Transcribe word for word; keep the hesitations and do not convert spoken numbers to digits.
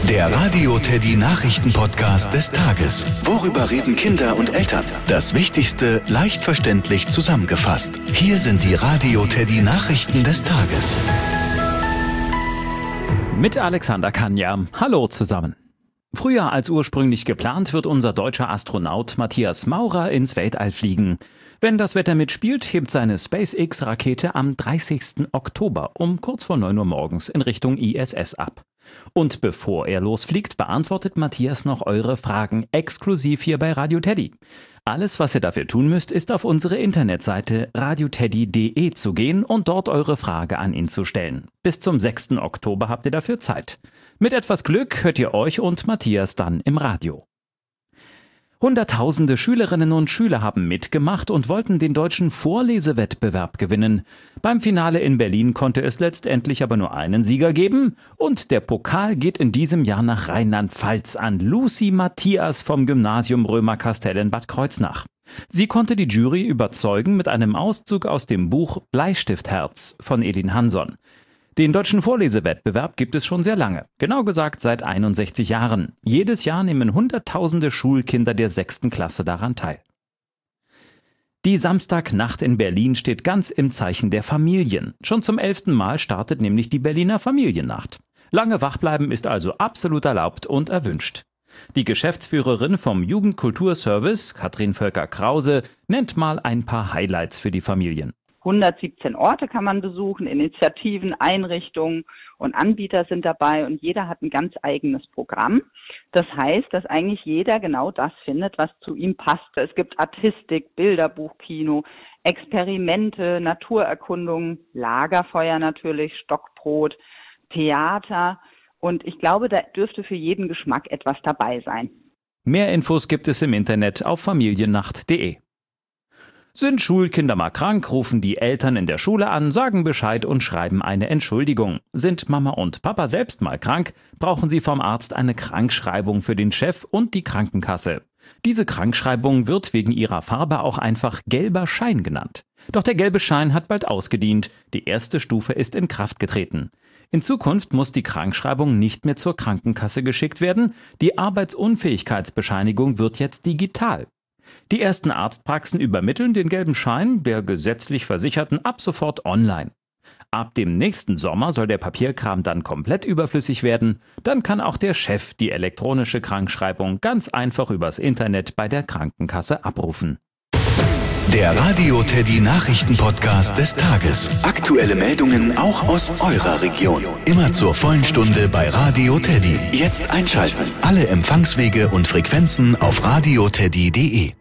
Der Radio Teddy Nachrichten-Podcast des Tages. Worüber reden Kinder und Eltern? Das Wichtigste leicht verständlich zusammengefasst. Hier sind die Radio Teddy Nachrichten des Tages. Mit Alexander Kanja. Hallo zusammen. Früher als ursprünglich geplant wird unser deutscher Astronaut Matthias Maurer ins Weltall fliegen. Wenn das Wetter mitspielt, hebt seine SpaceX-Rakete am dreißigsten Oktober um kurz vor neun Uhr morgens in Richtung I S S ab. Und bevor er losfliegt, beantwortet Matthias noch eure Fragen exklusiv hier bei Radio Teddy. Alles, was ihr dafür tun müsst, ist auf unsere Internetseite radioteddy punkt de zu gehen und dort eure Frage an ihn zu stellen. Bis zum sechsten Oktober habt ihr dafür Zeit. Mit etwas Glück hört ihr euch und Matthias dann im Radio. Hunderttausende Schülerinnen und Schüler haben mitgemacht und wollten den deutschen Vorlesewettbewerb gewinnen. Beim Finale in Berlin konnte es letztendlich aber nur einen Sieger geben und der Pokal geht in diesem Jahr nach Rheinland-Pfalz an Lucy Matthias vom Gymnasium Römerkastell in Bad Kreuznach. Sie konnte die Jury überzeugen mit einem Auszug aus dem Buch Bleistiftherz von Elin Hanson. Den deutschen Vorlesewettbewerb gibt es schon sehr lange, genau gesagt seit einundsechzig Jahren. Jedes Jahr nehmen Hunderttausende Schulkinder der sechsten Klasse daran teil. Die Samstagnacht in Berlin steht ganz im Zeichen der Familien. Schon zum elften Mal startet nämlich die Berliner Familiennacht. Lange wachbleiben ist also absolut erlaubt und erwünscht. Die Geschäftsführerin vom Jugendkulturservice, Katrin Völker-Krause, nennt mal ein paar Highlights für die Familien. hundertsiebzehn Orte kann man besuchen, Initiativen, Einrichtungen und Anbieter sind dabei und jeder hat ein ganz eigenes Programm. Das heißt, dass eigentlich jeder genau das findet, was zu ihm passt. Es gibt Artistik, Bilderbuchkino, Experimente, Naturerkundung, Lagerfeuer natürlich, Stockbrot, Theater und ich glaube, da dürfte für jeden Geschmack etwas dabei sein. Mehr Infos gibt es im Internet auf familiennacht punkt de. Sind Schulkinder mal krank, rufen die Eltern in der Schule an, sagen Bescheid und schreiben eine Entschuldigung. Sind Mama und Papa selbst mal krank, brauchen sie vom Arzt eine Krankschreibung für den Chef und die Krankenkasse. Diese Krankschreibung wird wegen ihrer Farbe auch einfach gelber Schein genannt. Doch der gelbe Schein hat bald ausgedient. Die erste Stufe ist in Kraft getreten. In Zukunft muss die Krankschreibung nicht mehr zur Krankenkasse geschickt werden. Die Arbeitsunfähigkeitsbescheinigung wird jetzt digital. Die ersten Arztpraxen übermitteln den gelben Schein der gesetzlich Versicherten ab sofort online. Ab dem nächsten Sommer soll der Papierkram dann komplett überflüssig werden. Dann kann auch der Chef die elektronische Krankschreibung ganz einfach übers Internet bei der Krankenkasse abrufen. Der Radio Teddy Nachrichten-Podcast des Tages. Aktuelle Meldungen auch aus eurer Region. Immer zur vollen Stunde bei Radio Teddy. Jetzt einschalten. Alle Empfangswege und Frequenzen auf radioteddy punkt de.